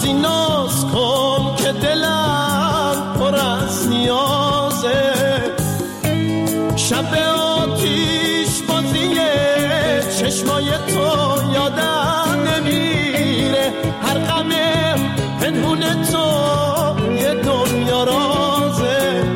نازی ناز کن که دلم پر از نیازه، شب آتیش بازیه چشمای تو یادم نمیره، هر غم پنهون تو یه دنیا رازه.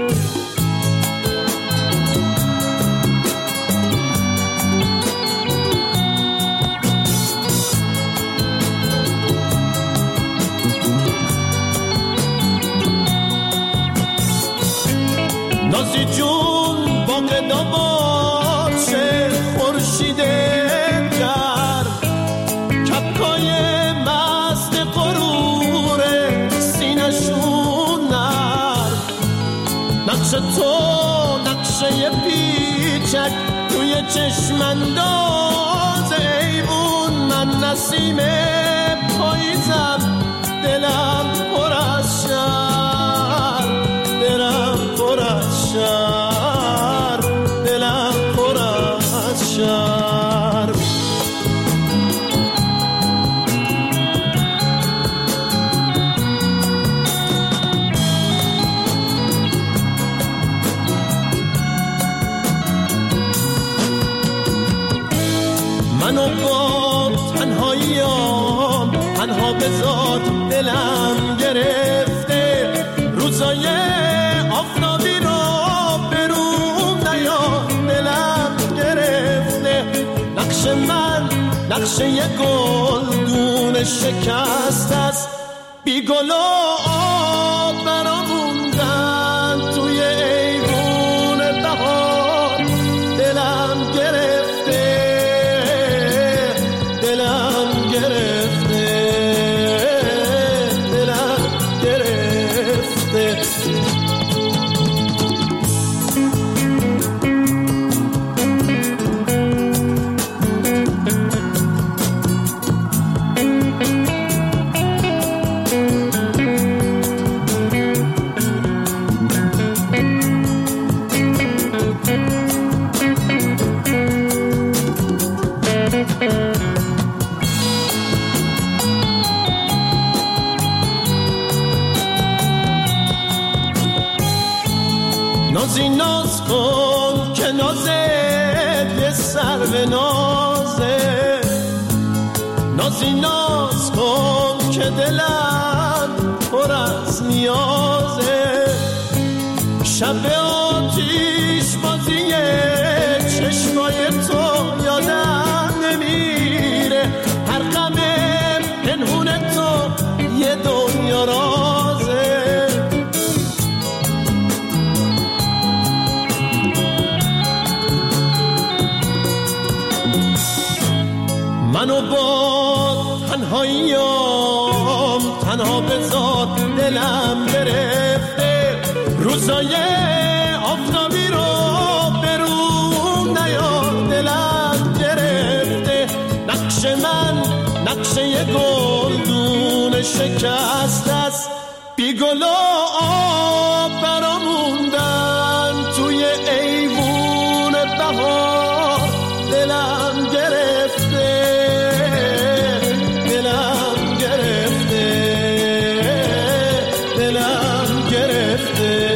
نازی جون باقدا باشه خورشید گرم، کپکای مست غرور سینشون نرم، نقش تو نقشه پیچک توی چشم انداز ایوون، من نسیم پاییزم دلم پر از شرم، دلم پر از شرم، دلم پر از شرم. منو با تنهاییام تنها بذار، دلم گرفته روزای آفتابی رو برون نیا، دلم گرفته نقش من نقشه یه گلدون شکست است، بی گل و آب برا موندن توی ایوون بهار، دلم گرفته دلم گرفته دلم گرفته. نازی ناز کن که نازت یه سر به نازه، نازی ناز کن که دلم پر از نیازه، شب آتیش بازیه چشمای تو یادم نمیره، هر غم پنهون تو یه دنیا رازه. منو با تنهاییام تنها بذار، دلم گرفته روزای آفتابی رو برون نیا، دلم گرفته نقش من نقشه یه گلدون شکست است، بی گل و آب برا موندن توی ایوون بهار، دلم گرفته دلم گرفته دلم گرفته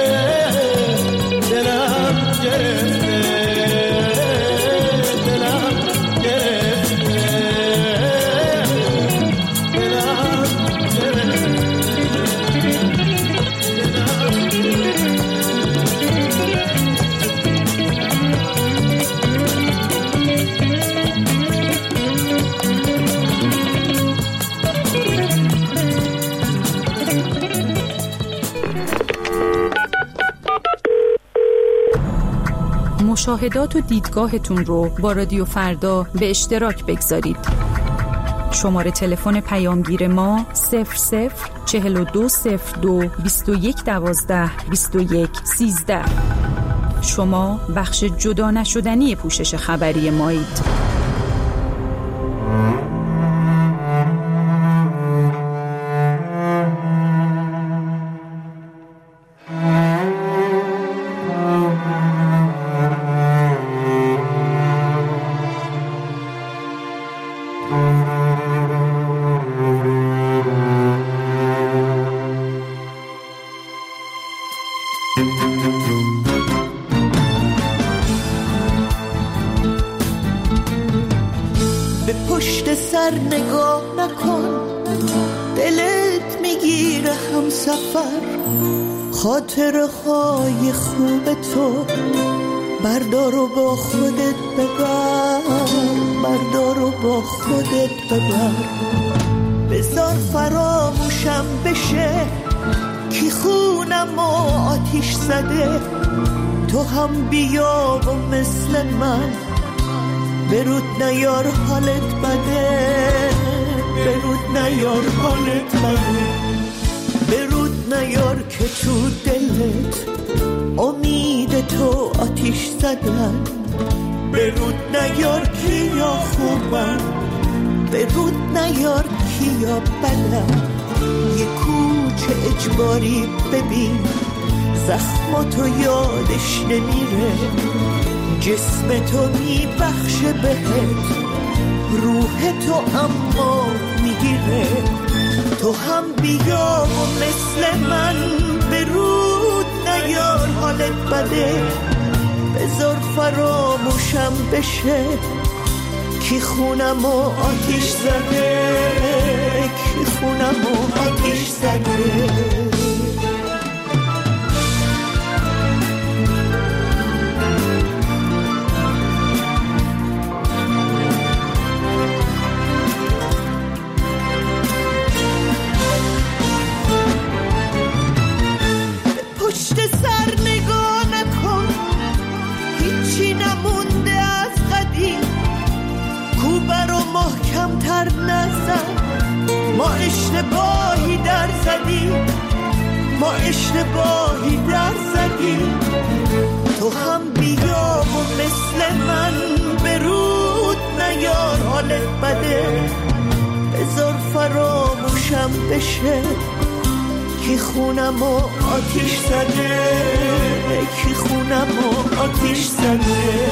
دلم گرفته دلم گرفته مشاهدات و دیدگاهتون رو با رادیو فردا به اشتراک بگذارید. شماره تلفن پیامگیر ما 00420221122113. شما بخش جدا نشدنی پوشش خبری مایید. پشت سر نگاه نکن، دلت میگیره هم سفر. خاطرهای خوب تو بردار و با خودت ببر، بردار و با خودت ببر. بذار فراموشم بشه کی خونم و آتیش زده. تو هم بیا و مثل من برود نیار حالت بده، برود نیار حالت بده. برود نیار که تو دلت امید تو آتیش زدن. برود نیار کیا خوبن، برود نیار کیا بدن. یه کوچه اجباری ببین، زخماتو یادش نمیره. جسم تو میبخشه بهت، روح تو اما میگیره. تو هم بیا و مثل من برود نیار حالت بده. بذار فراموشم بشه کی خونم و آتیش زده، کی خونم و آتیش زده. پشت سر نگاه نکن، هیچی نمونده از قدیم. کوبه رو محکم تر نزن، ما اشتباهی در زدیم، ما اشتباهی در زدیم. تو هم بیا و مثل من برود نیار حالت بده. بذار فراموشم بشه کی خونم و آتیش زده، کی خونم و آتیش زده.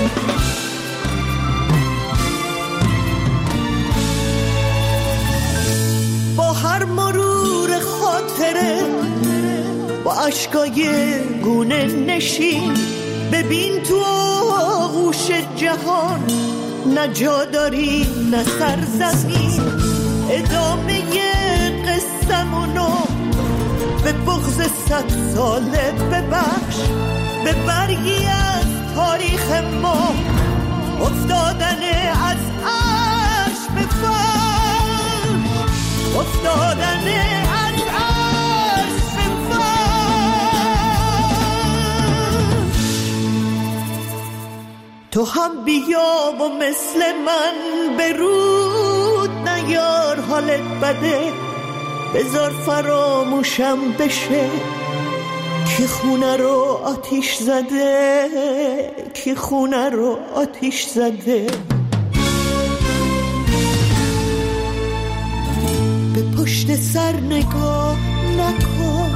با هر مرور خاطره با اشکای گونه نشین، ببین تو آغوش جهان نه جا داری نه سرزمین. ادامه قصه‌مونو به بغض 100 ساله ببخش، به برگی از تاریخ ما افتادن از عرش به فرش، افتادن از عرش به فرش. تو هم بیا و مثل من برود نیار حالت بده. بذار فراموشم بشه کی خونه رو آتیش زده، کی خونه رو آتیش زده. به پشت سر نگاه نکن.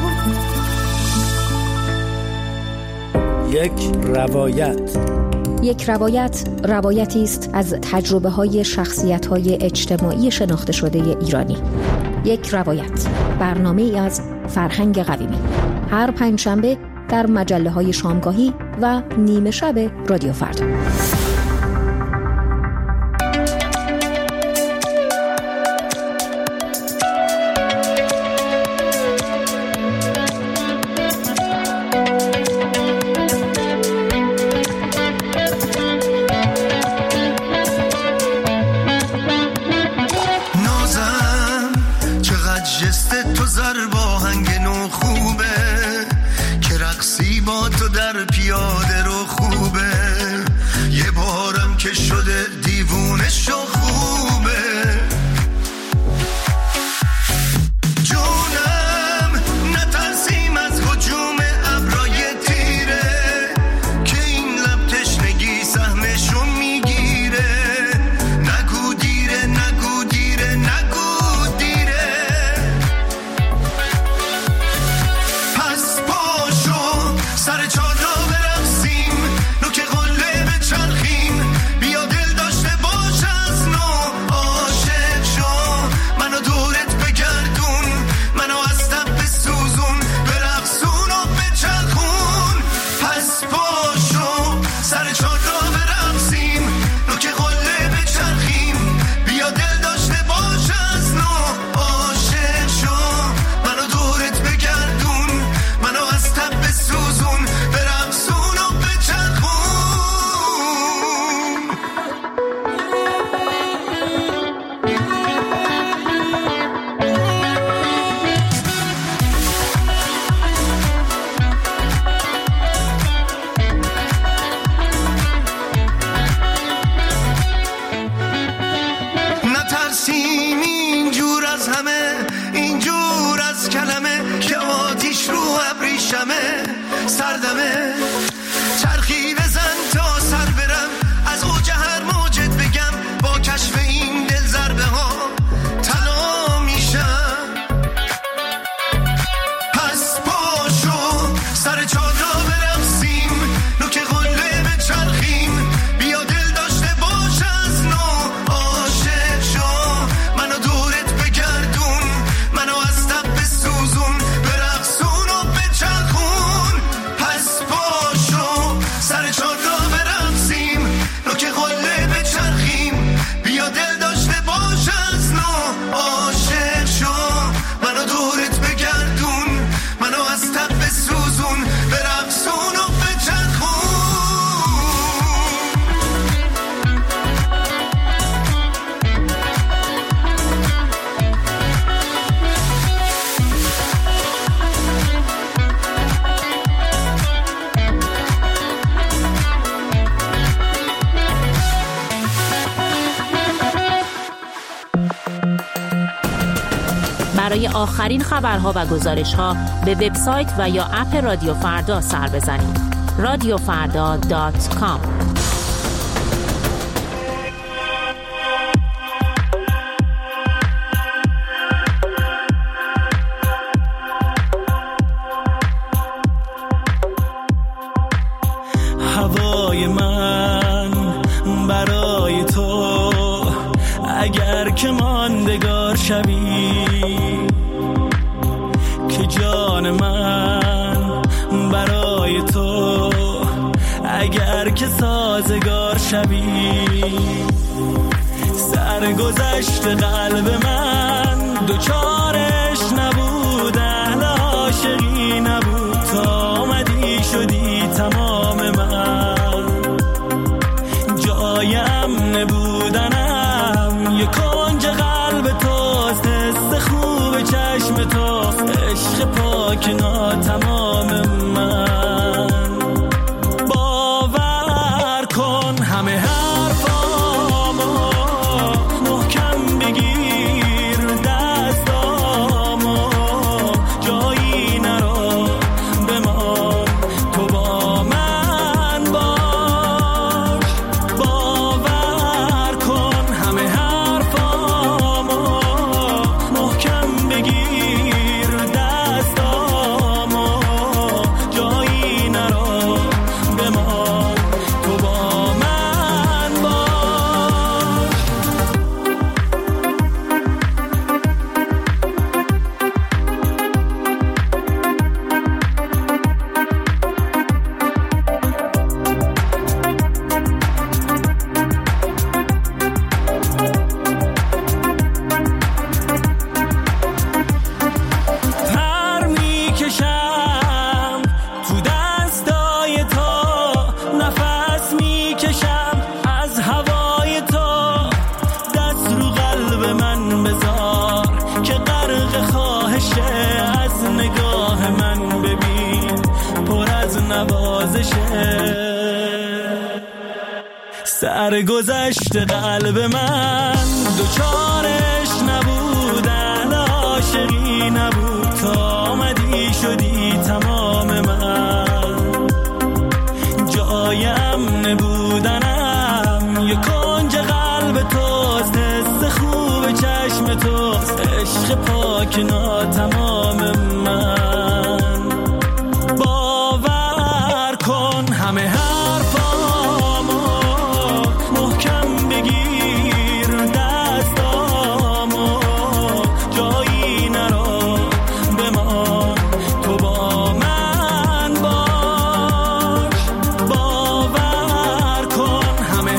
یک روایت روایتی است از تجربه‌های شخصیت‌های اجتماعی شناخته شده ایرانی. یک روایت، برنامه‌ای از فرهنگ قویمی، هر پنجشنبه در مجله‌های شامگاهی و نیمه شب رادیو فردا. بیا دل داشته باش از دردمه. چرخی بزن تا سر برم، از اوج هر موجت بگم، با کشف این دل ضربه ها تلا میشم. پس پاشو سر چادر برقصیم، نوک قله بچرخیم، بیا دل داشته باش از نو عاشق شو. منو دورت بگردون، منو از تب بسوزون، برقصون و بچرخون. پس پاشو سر چادر برقصیم، نوک قله بچرخیم، بیا دل داشته باش از نو عاشق شو. منو دورت بگردون، منو از تب بسوزون، برقصون و بچرخون. برای آخرین خبرها و گزارش‌ها به وبسایت و یا اپ رادیو فردا سر بزنید. radiofarda.com. هوای من برای تو، اگر که ماندگار شوی، که جان من برای تو، اگر که سازگار شوی. سرگذشت قلب من دوچارش نبود، اهل عاشقی نبود، تا آمدی شدی تمام من. جایم نبودنم یک کنج قلب توست، حس خوب چشم توست، عشق پاک ناتمام من. باور کن همه حرفامو محکم بگیر، دستامو جایی نرو بمان، تو با من باش. باور کن همه حرفامو محکم بگیر، دستامو جایی نرو بمان، تو با من باش. پر میکشم تو دستای تو، نفس میکشم از هوای تو. دست رو قلب من بذار که غرق خواهشه، از نگاه من ببین پر از نوازشه. سرگذشت قلب من دوچارش نبود، اهل عاشقی نبود، تا آمدی شدی تمام من. جایم نبودنم یک کنج قلب توست، حس خوب چشم توست، عشق پاک ناتمام من. باور کن همه حرفامو محکم بگیر، دستامو جایی نرو بمان، تو با من باش. باور کن همه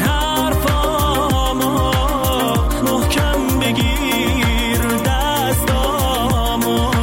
حرفامو محکم بگیر، دستامو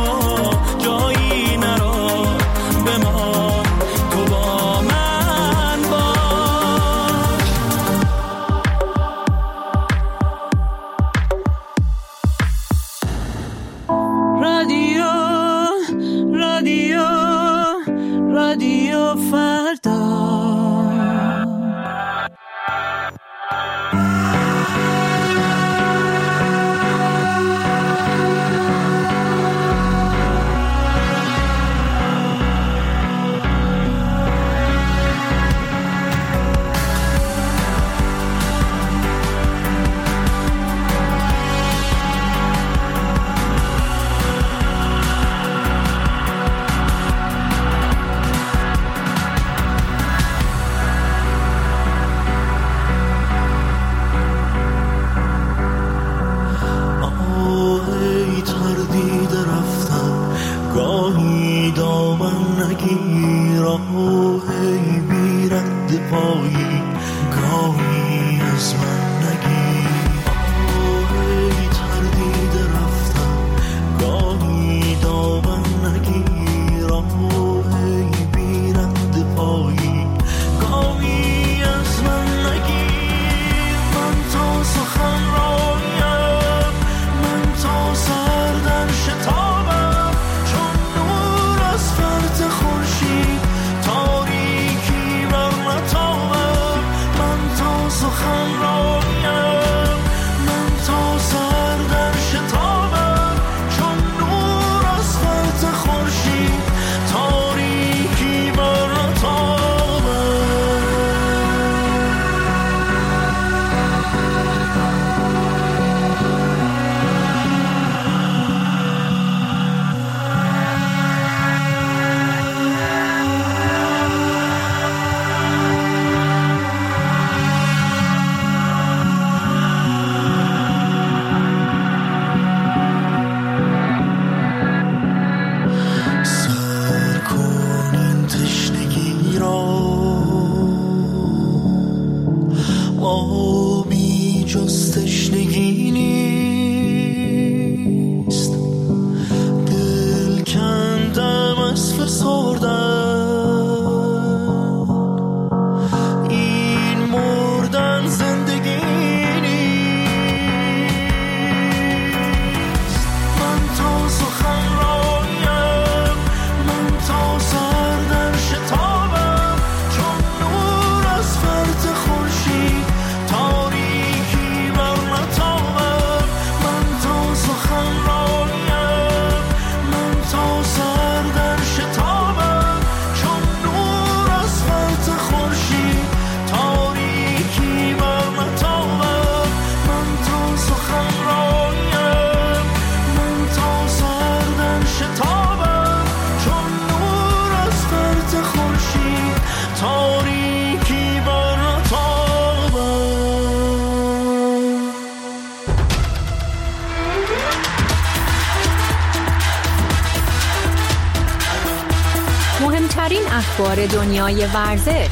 اخبار دنیای ورزش،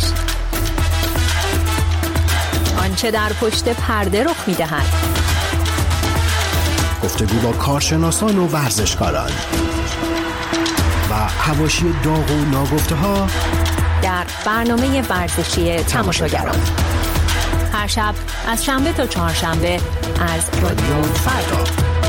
آنچه در پشت پرده رخ می‌دهد، گفتگو با کارشناسان و ورزشکاران و حواشی داغ و ناگفته‌ها در برنامه ورزشی تماشاگران. هر شب از شنبه تا چهارشنبه از رادیو فردا.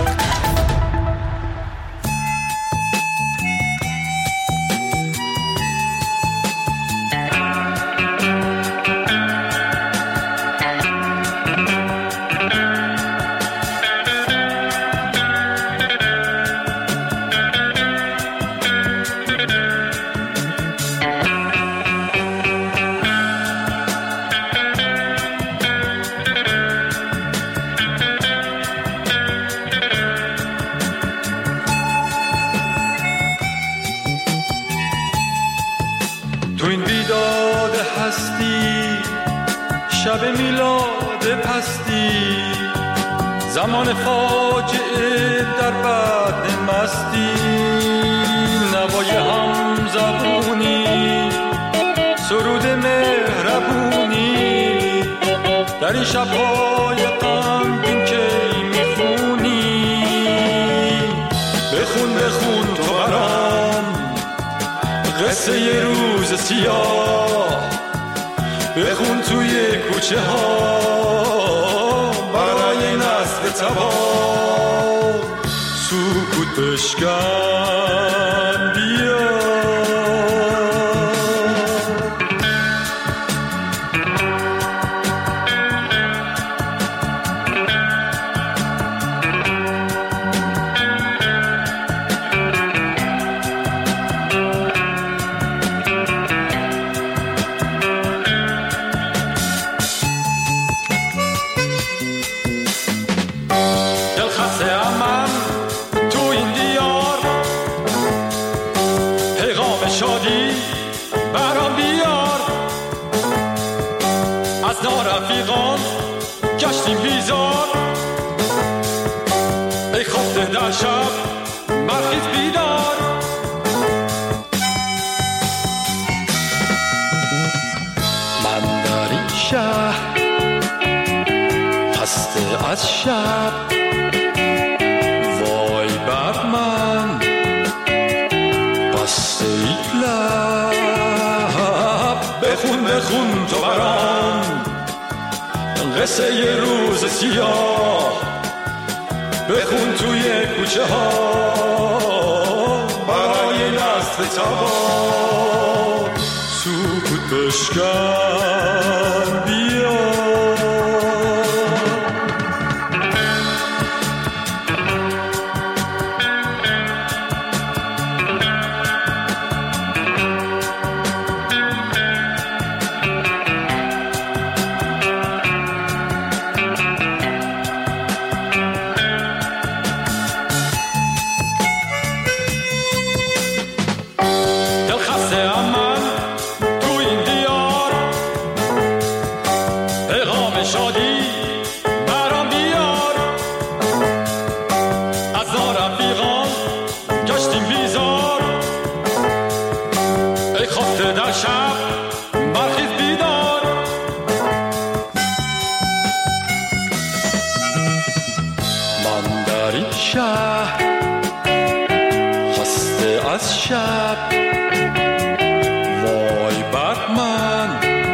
تو این بیداد هستی، شب میلاد پستی، زمان فاجعه در بعد مستی، نوای هم زبونی، سرود مهربونی، در این شب‌های غمگین که میخونی، بخون بخون تو برام قصه یه روز سیاه، بخون توی کوچه ها برای نسل تباه، سکوت بشکن بیا. شادی برام بیار، از نارفیقان گشتیم بیزار، ای خفته در شب برخیز بیدار، من در این شهر خسته از شب، وای بر من بسته ای لب، بخون بخون تو برام قصه یه روز سیاه، بخون توی کوچه ها برای نسل تباه، سکوت بشکن بیا. شب وای بر من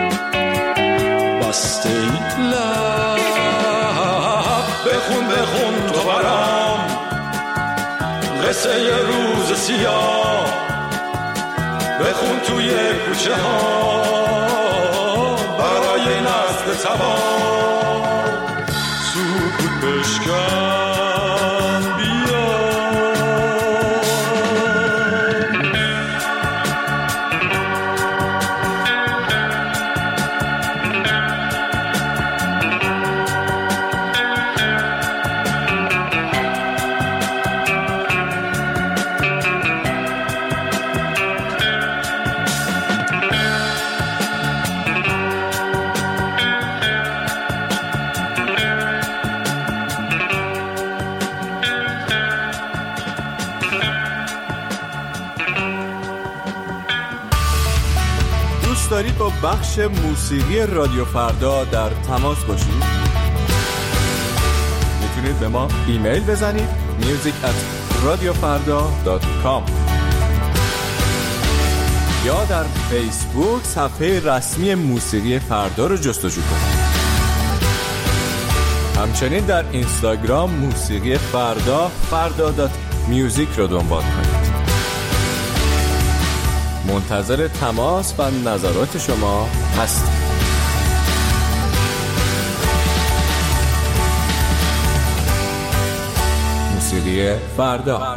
بسته ای لب، بخون بخون تو برام قصه یه روز سیاه، بخون توی کوچه ها برای نسل تباه، سکوت بشکن بیا. با بخش موسیقی رادیو فردا در تماس باشید؟ میتونید به ما ایمیل بزنید music@radiofarda.com یا در فیسبوک صفحه رسمی موسیقی فردا رو جستجو کنید. همچنین در اینستاگرام موسیقی فردا.music رو دنبال کنید. منتظر تماس و نظرات شما هستیم. موسیقی فردا.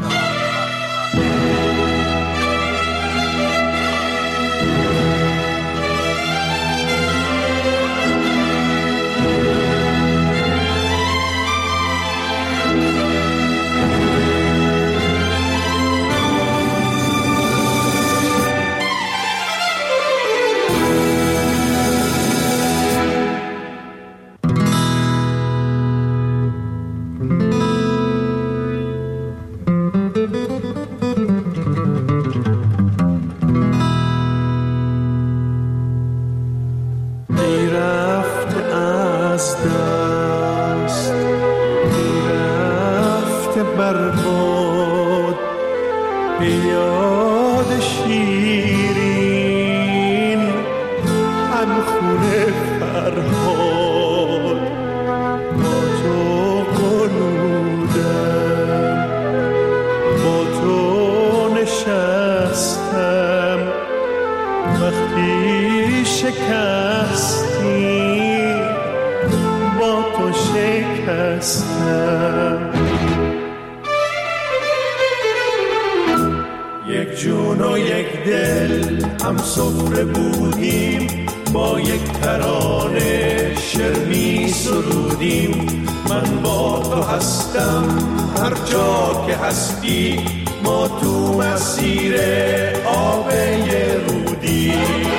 یک جون و یک دل هم سفره بودیم، با یک ترانه شعر می سرودیم. من با تو هستم هر جا که هستی، ما تو مسیر آب رودیم.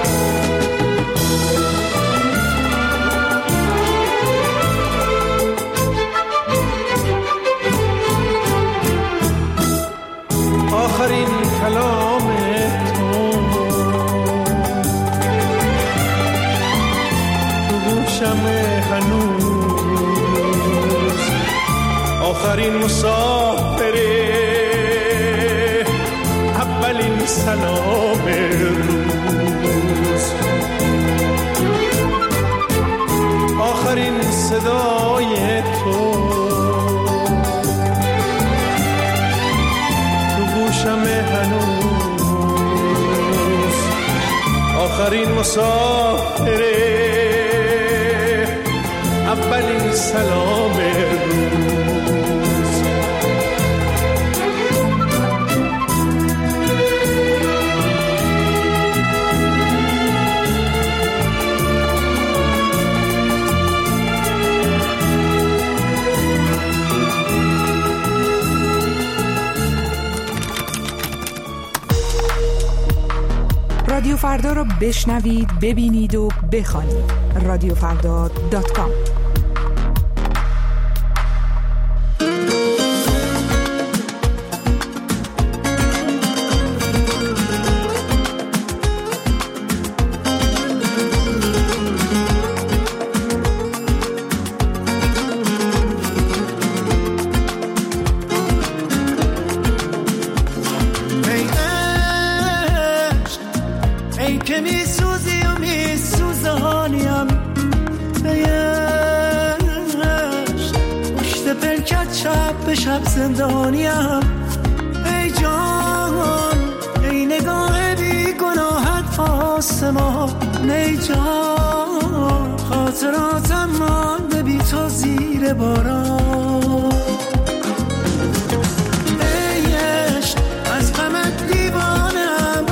آخرین کلام تو گوشم هنوز، آخرین مسافره، اولین سلام روز، آخرین صدای تو گوشم هنوز، آخرین مسافره، اولین سلام روز. رادیو فردا رو بشنوید، ببینید و بخوانید. radiofarda.com. که می سوزی و می سوزانیم بیشت، پشت پلکت شب به شب زندانیم. ای جان ای نگاه بی گناهت آسمان، ای جان خاطراتم مانده بی تو زیر باران. ای عشق از غمت دیوانم،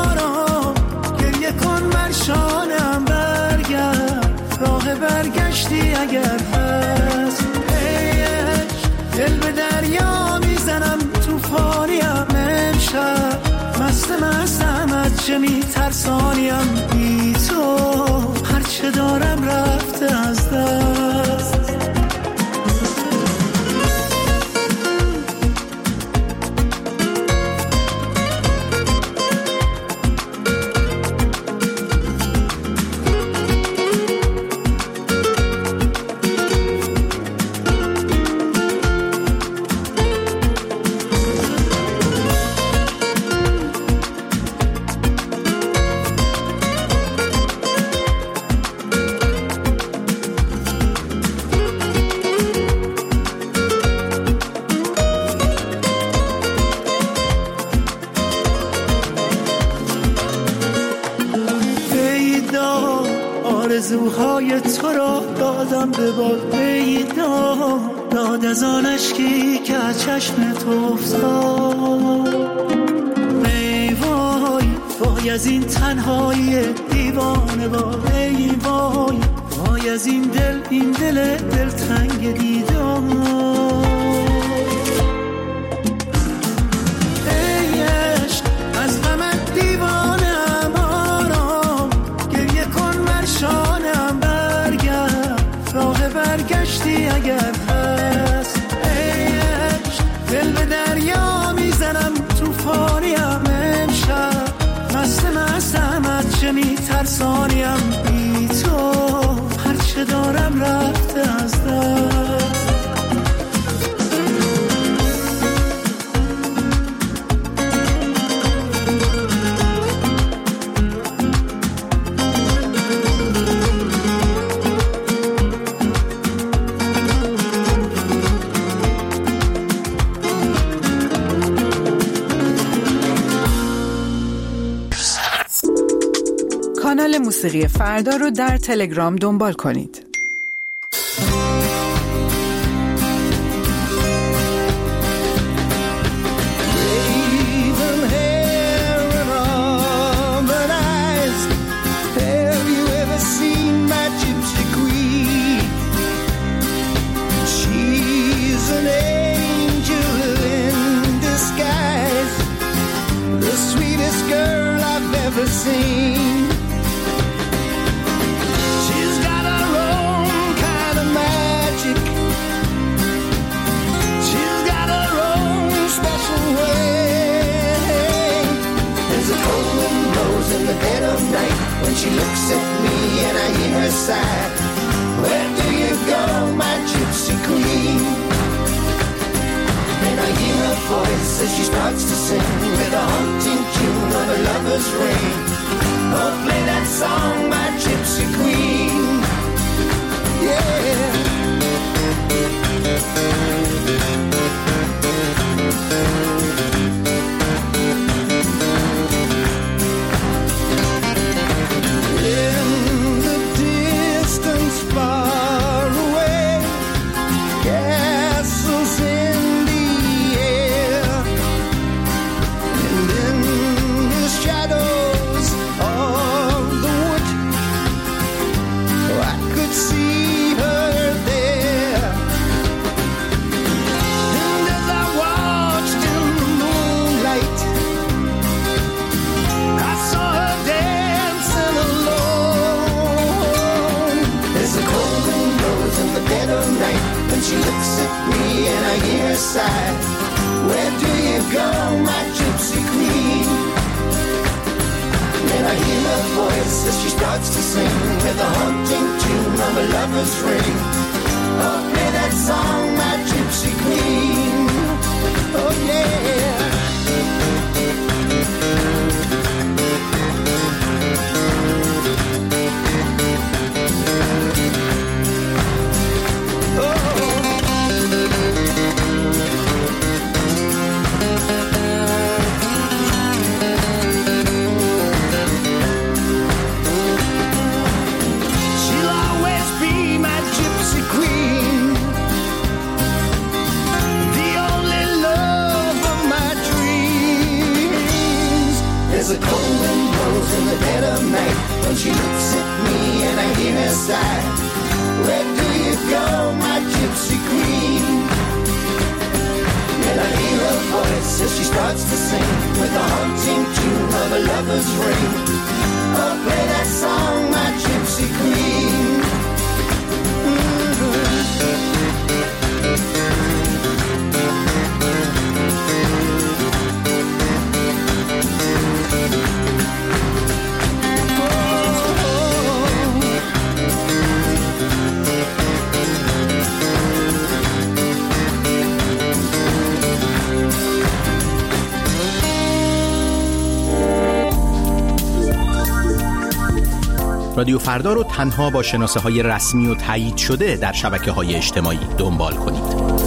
شانم برگرد، راه برگشتی اگر هست. ای عشق دل به دریا میزنم، توفانیم امشب، مستم از چه میترسانیم. بی تو هرچه دارم رفته از دست. بازم به باد پیداد، داد از آن اشکی که از چشمت افتاد. ای وای وای از این تنهایی دیوانه وای، ای وای وای از این دل تنگ دیدار. ای عشق از غمت دیوانم آرام، گریه کن مرشانم برگرد، راه برگشتی اگر هست. ای عشق دل به دریا میزنم توفانیم امشب، مستم از چه میترسانیم بی تو، هرچه دارم رفته از دست. کانال موسیقی فردا رو در تلگرام دنبال کنید. She looks at me and I hear her sigh. Where do you go, my gypsy queen? And I hear her voice as she starts to sing with a haunting tune of a lover's ring. Oh, play that song, my gypsy queen. Yeah. She looks at me and I hear her sigh. Where do you go, my gypsy queen? And I hear her voice as she starts to sing with a haunting tune of a lover's ring. Oh, play that song, my gypsy queen. Oh, yeah. She looks at me and I hear her sigh. Where do you go, my gypsy queen? And I hear her voice as she starts to sing with a haunting tune of a lover's ring. Oh, play that song, my gypsy queen. رادیو فردا رو تنها با شناسه‌های رسمی و تایید شده در شبکه‌های اجتماعی دنبال کنید.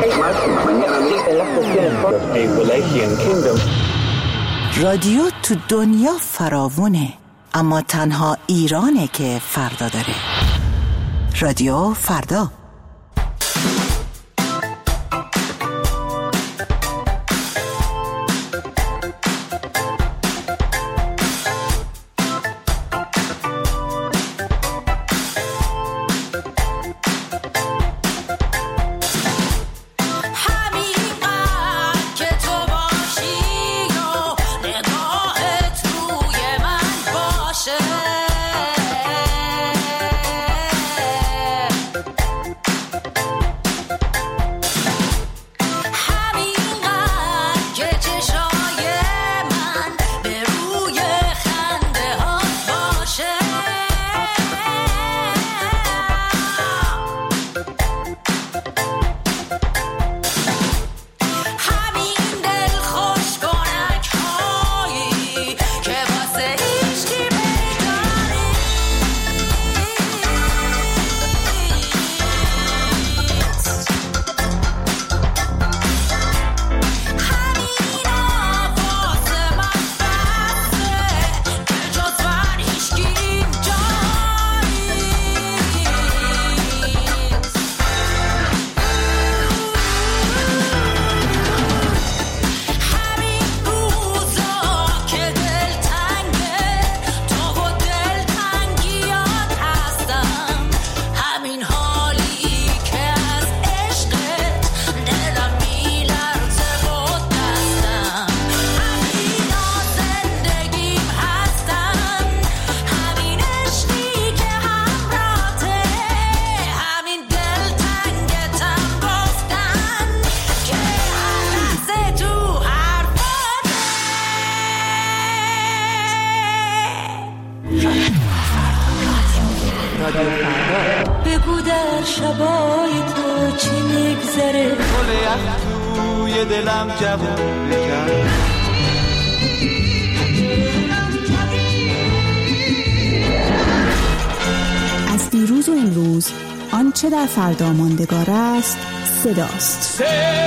رادیو تو دنیا فراوونه، اما تنها ایرانه که فردا داره. رادیو فردا. بگو در شبای تو چی میگذره، گل یخ توی دلم جوون بکرد. از دیروز و امروز آنچه در فردا ماندگار است صداست.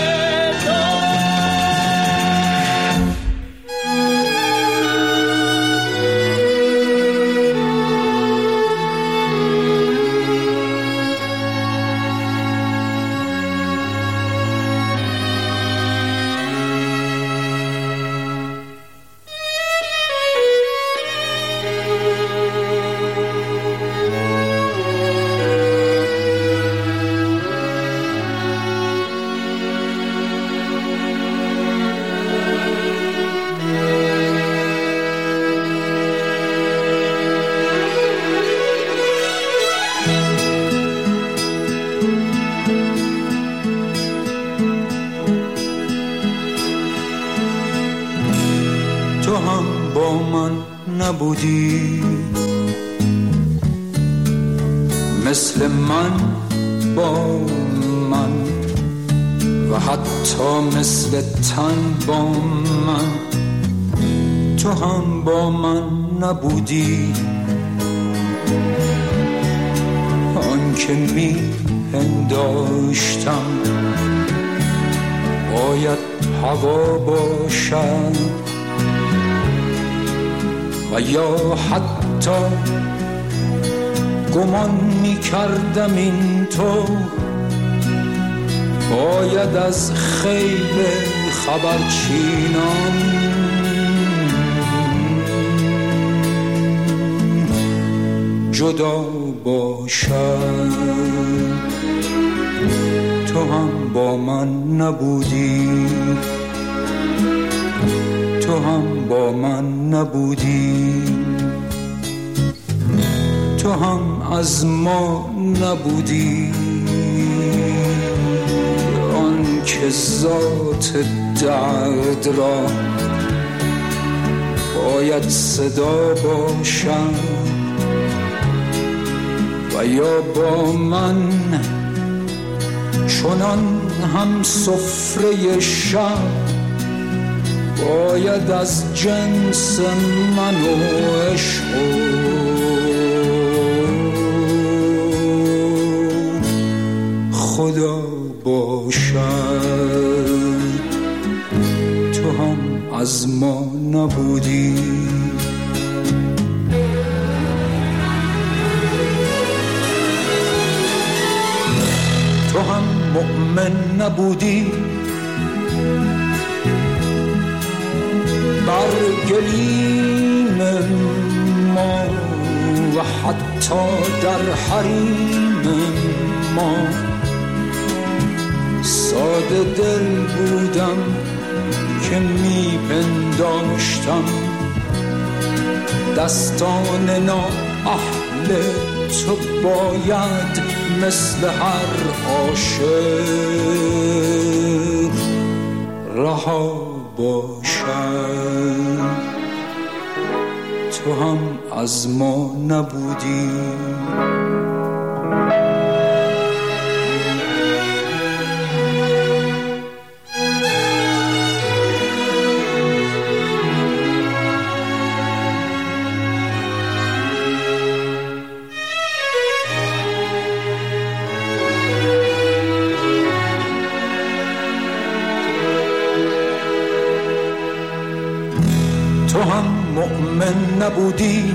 تو هم با من نبودی، مثل من با من و حتی مثل تن با من. تو هم با من نبودی، آن که می پنداشتم باید هوا باشد و یا حتی گمان می کردم این تو باید از خیل خبرچینان جدا باشد. تو هم با من نبودی، تو هم با من نبودی، تو هم از ما نبودی. آن که ذات درد را باید صدا باشد و یا با من چنان هم سفره شب باید از جنس من و عشق خدا باشد تو هم از ما نبودی. تو هم مؤمن نبودی بر گلیم ما و حتی در حریم ما. ساده دل بودم که میپنداشتم دستان نااهل تو باید مثل هر عاشق رها باشد تو هم از ما نبودی. تو هم مؤمن نبودی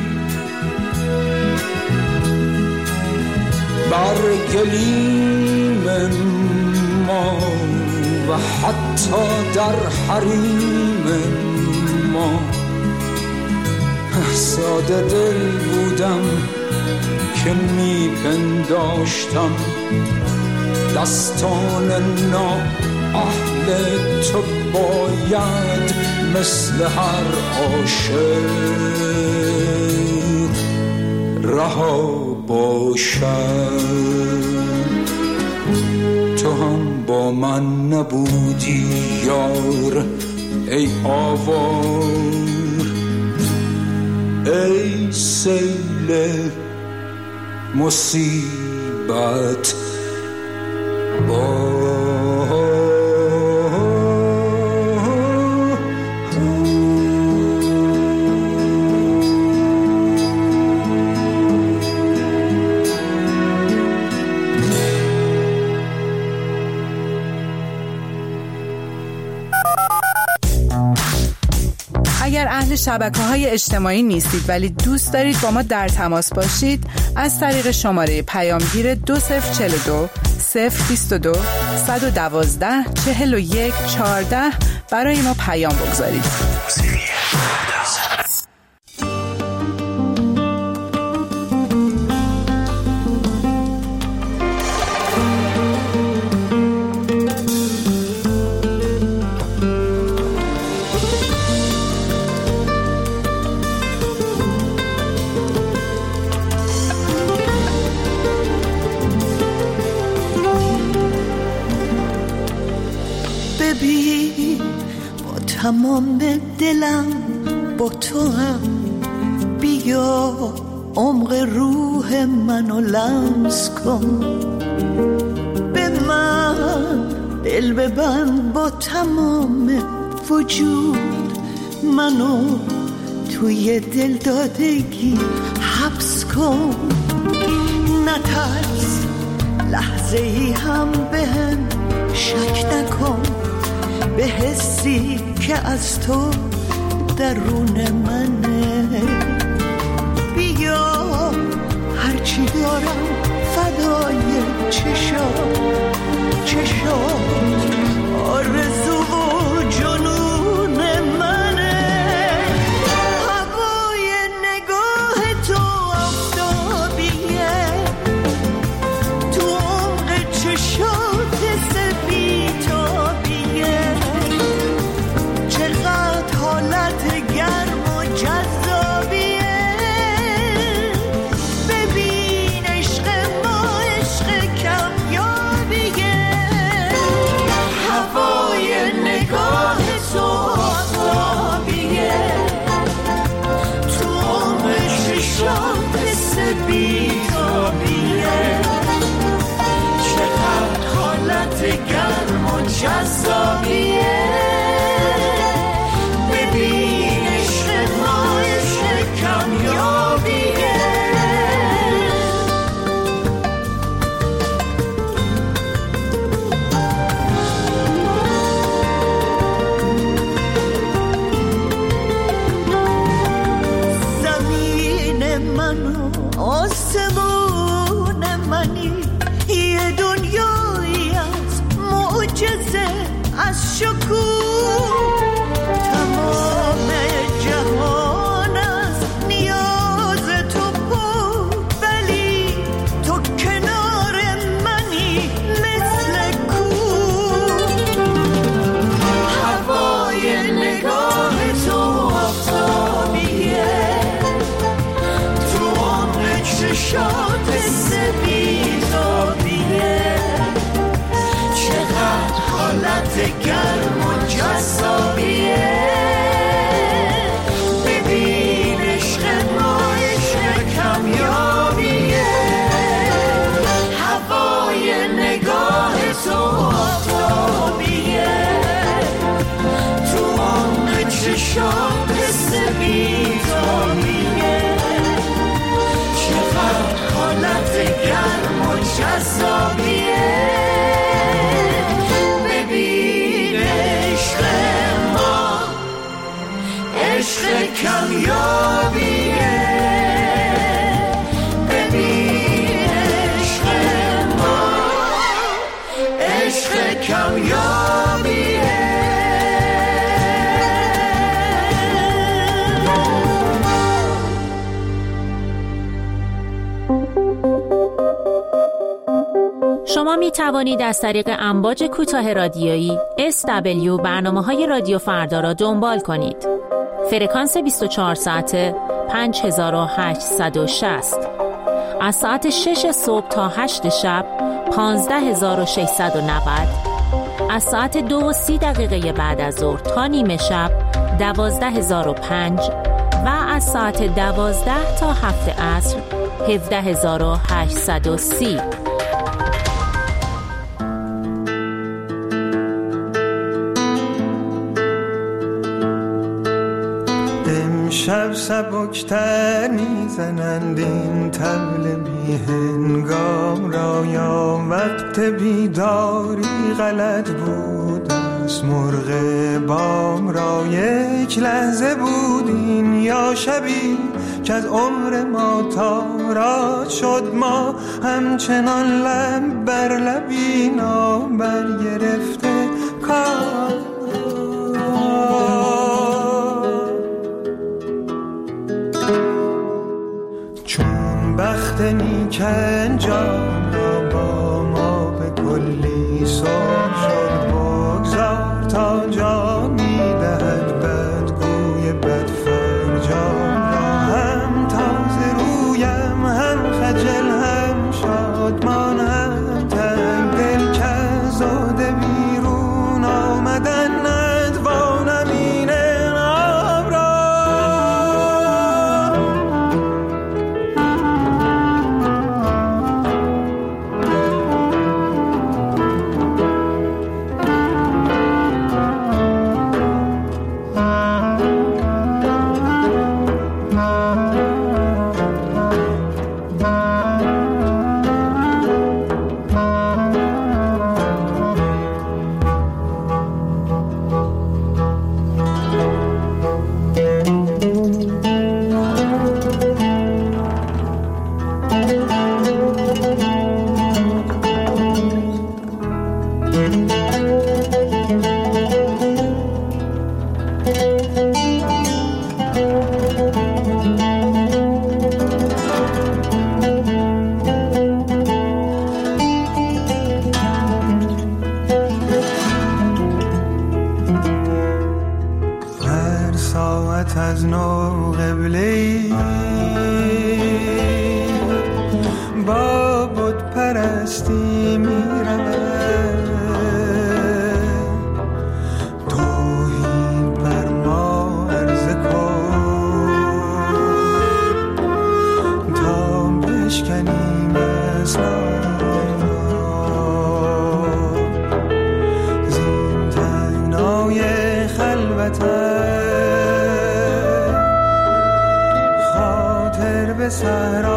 بر گلیم ما و حتی در حریم ما. ساده دل بودم که میپنداشتم دستان نااهل تو باید مثل هر عاشق رها باشد تو هم با من نبودی یار ای آوار، ای سیل مصیبت اگر اهل شبکه‌های اجتماعی نیستید ولی دوست دارید با ما در تماس باشید، از طریق شماره پیامگیر 2042 022 112 41 14 برای ما پیام بگذارید. ببین با تمام دلم با تو هم، بیا عمق روح منو لمس کن، به من دل ببند با تمام وجود، منو توی دل دادگی حبس کن، نترس لحظه ای هم بهم شک نکن، به حسی که از تو درون منه، بیا هرچی دارم فدای چشات آرزو و جنون منه، هوای نگاه تو آفتابیه، تو عمق چشات سپیتابیه، چقدر حالت گرم و جذابیه، ببین عشق ما عشق کمیابیه، هوای نگاه تو آفتابیه، تو عمق چشات سپیتابیه، چقدر حالت گرم و جذابیه، ببین عشق ما عشق کمیابیه. از شکوه تمام جهان از نیاز تو پر، ولی تو کنار منی مثل کوه. هوای نگاه تو آفتابیه، تو عمر چشات سپیدابیه، چقدر حالت گرم و جذابیه. ببین عشق ما عشق کمیابیه، هوای نگاه تو آفتابیه، تو عمر چشات سپیدابیه، چقدر حالت گرم و جذابیه. ببین عشق ما عشق کمیابیه، ببین عشق ما عشق کمیابیه. شما می توانید از طریق امواج کوتاه رادیویی SW برنامه‌های رادیو فردا را دنبال کنید. فرکانس 24 ساعته 5860. از ساعت 6 صبح تا 8 شب 15690. از ساعت 2:30 بعد از ظهر تا نیمه شب 12005 و از ساعت 12 تا 7 عصر 17830. شب سبکتر میزنند این طبل بی هنگام را، یا وقت بیداری غلط بود از مرغ بام را. یک لحظه بود این یا شبی که از عمر ما تارات شد، ما همچنان لب بر لبی نابر گرفته کار. بخت نیک انجام را با ما به کلی سر شد، بگذار تا جا میدهد بدگوی بدفرجام را. هم تازه رویم هم خجل هم شادمان هم تنگ دل که زاده بیرون آمدن ندوانم این انعام را. از نو قبله‌ای با بت پرستی می‌رود، توحید بر ما عرضه کن تا بشکنیم اسرار زین تنگنای خلوتم. خاطر به صحرا